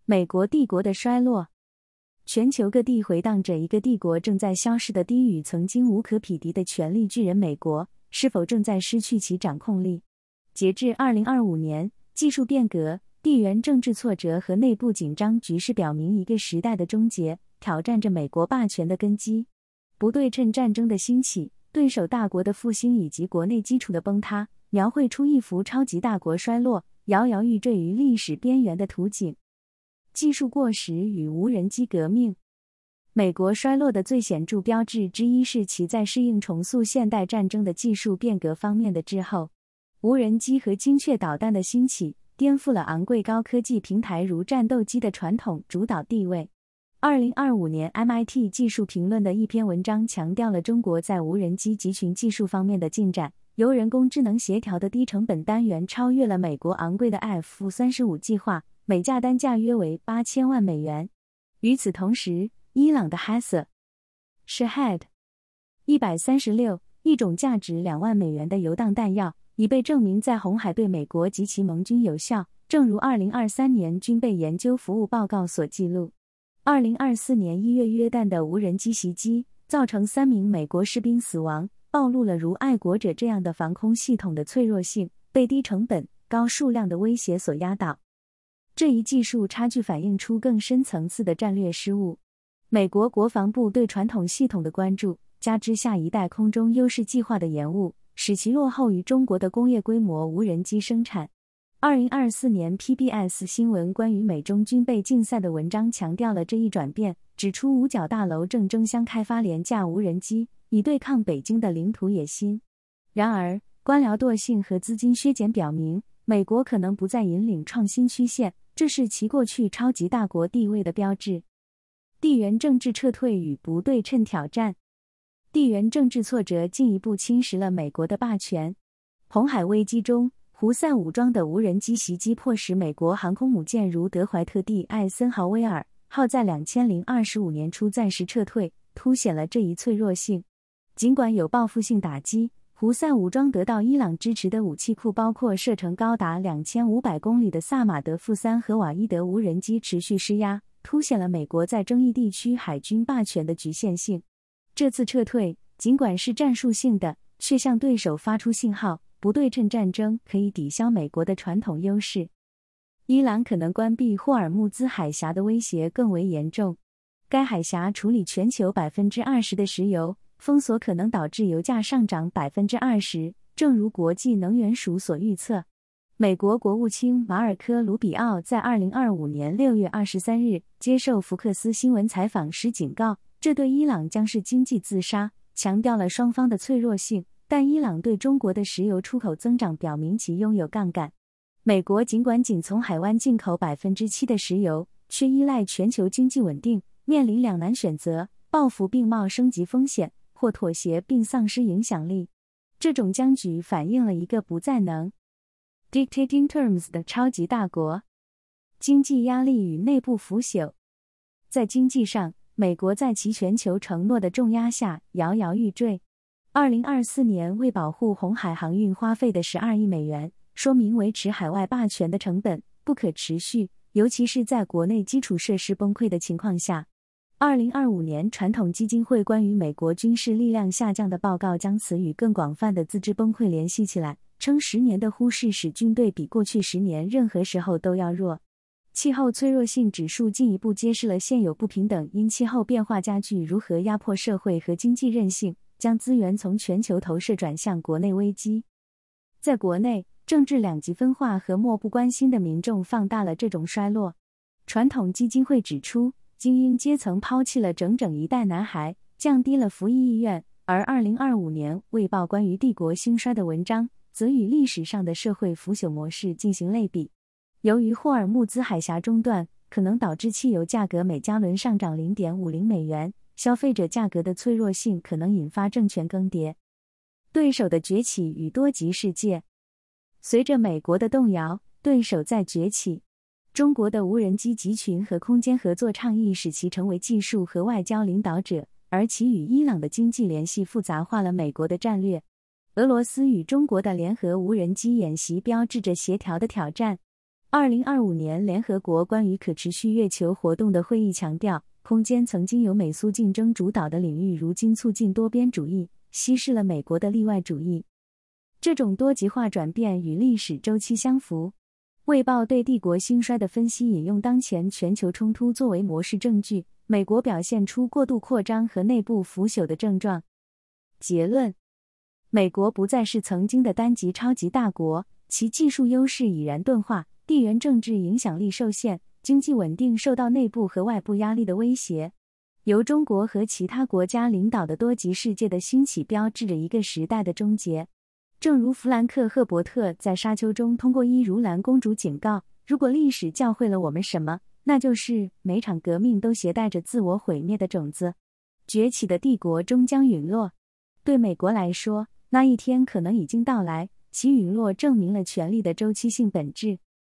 美国帝国的衰落。全球各地回荡着一个帝国正在消失的低语，曾经无可匹敌的权力巨人美国，是否正在失去其掌控力？截至2025年，技术变革、地缘政治挫折和内部紧张局势表明一个时代的终结，挑战着美国霸权的根基。不对称战争的兴起、对手大国的复兴以及国内基础的崩塌，描绘出一幅超级大国衰落、摇摇欲坠于历史边缘的图景。技术过时与无人机革命。美国衰落的最显著标志之一是其在适应重塑现代战争的技术变革方面的滞后。无人机和精确导弹的兴起，颠覆了昂贵高科技平台如战斗机的传统主导地位。2025年 MIT 技术评论的一篇文章强调了中国在无人机集群技术方面的进展，由人工智能协调的低成本单元超越了美国昂贵的 F-35计划，每架单价约为8000万美元。与此同时，伊朗的 Shahed 136，一种价值2万美元的游荡弹药，已被证明在红海对美国及其盟军有效，正如2023年军备研究服务报告所记录。2024年1月约旦的无人机袭击，造成3名美国士兵死亡，暴露了如爱国者这样的防空系统的脆弱性，被低成本、高数量的威胁所压倒。这一技术差距反映出更深层次的战略失误。美国国防部对传统系统的关注，加之下一代空中优势计划的延误，使其落后于中国的工业规模无人机生产。2024年 PBS 新闻关于美中军备竞赛的文章强调了这一转变，指出五角大楼正争相开发廉价无人机，以对抗北京的领土野心。然而，官僚惰性和资金削减表明，美国可能不再引领创新曲线，这是其过去超级大国地位的标志。地缘政治撤退与不对称挑战。地缘政治挫折进一步侵蚀了美国的霸权。红海危机中，胡塞武装的无人机袭击迫使美国航空母舰如德怀特 D 艾森豪威尔号在2025年初暂时撤退，凸显了这一脆弱性。尽管有报复性打击，胡塞武装得到伊朗支持的武器库包括射程高达2500公里的萨马德负3和瓦伊德无人机持续施压，凸显了美国在争议地区海军霸权的局限性。这次撤退尽管是战术性的，却向对手发出信号，不对称战争可以抵消美国的传统优势。伊朗可能关闭霍尔木兹海峡的威胁更为严重。该海峡处理全球 20% 的石油，封锁可能导致油价上涨 20%， 正如国际能源署所预测。美国国务卿马尔科·卢比奥在2025年6月23日接受福克斯新闻采访时警告，这对伊朗将是经济自杀，强调了双方的脆弱性，但伊朗对中国的石油出口增长表明其拥有杠杆。美国尽管仅从海湾进口 7% 的石油，却依赖全球经济稳定，面临两难选择：报复并冒升级风险，或妥协并丧失影响力。这种僵局反映了一个不再能 dictating terms 的超级大国。经济压力与内部腐朽。在经济上，美国在其全球承诺的重压下摇摇欲坠。2024年为保护红海航运花费的12亿美元，说明维持海外霸权的成本不可持续，尤其是在国内基础设施崩溃的情况下。2025年传统基金会关于美国军事力量下降的报告将此与更广泛的自制崩溃联系起来，称10年的忽视使军队比过去10年任何时候都要弱。气候脆弱性指数进一步揭示了现有不平等因气候变化加剧如何压迫社会和经济韧性，将资源从全球投射转向国内危机。在国内，政治两极分化和漠不关心的民众放大了这种衰落。传统基金会指出，精英阶层抛弃了整整一代男孩，降低了服役意愿，而2025年卫报关于帝国兴衰的文章，则与历史上的社会腐朽模式进行类比。由于霍尔木兹海峡中断，可能导致汽油价格每加仑上涨 0.50 美元，消费者价格的脆弱性可能引发政权更迭。对手的崛起与多极世界。随着美国的动摇，对手在崛起。中国的无人机集群和空间合作倡议使其成为技术和外交领导者，而其与伊朗的经济联系复杂化了美国的战略。俄罗斯与中国的联合无人机演习标志着协调的挑战。 2025年联合国关于可持续月球活动的会议强调，空间曾经由美苏竞争主导的领域，如今促进多边主义，稀释了美国的例外主义。这种多极化转变与历史周期相符。卫报对帝国兴衰的分析引用当前全球冲突作为模式证据，美国表现出过度扩张和内部腐朽的症状。结论：美国不再是曾经的单极超级大国，其技术优势已然钝化，地缘政治影响力受限，经济稳定受到内部和外部压力的威胁。由中国和其他国家领导的多极世界的兴起标志着一个时代的终结。正如弗兰克·赫伯特在《沙丘》中通过伊如兰公主警告，如果历史教会了我们什么，那就是每场革命都携带着自我毁灭的种子。崛起的帝国终将陨落。对美国来说，那一天可能已经到来，其陨落证明了权力的周期性本质。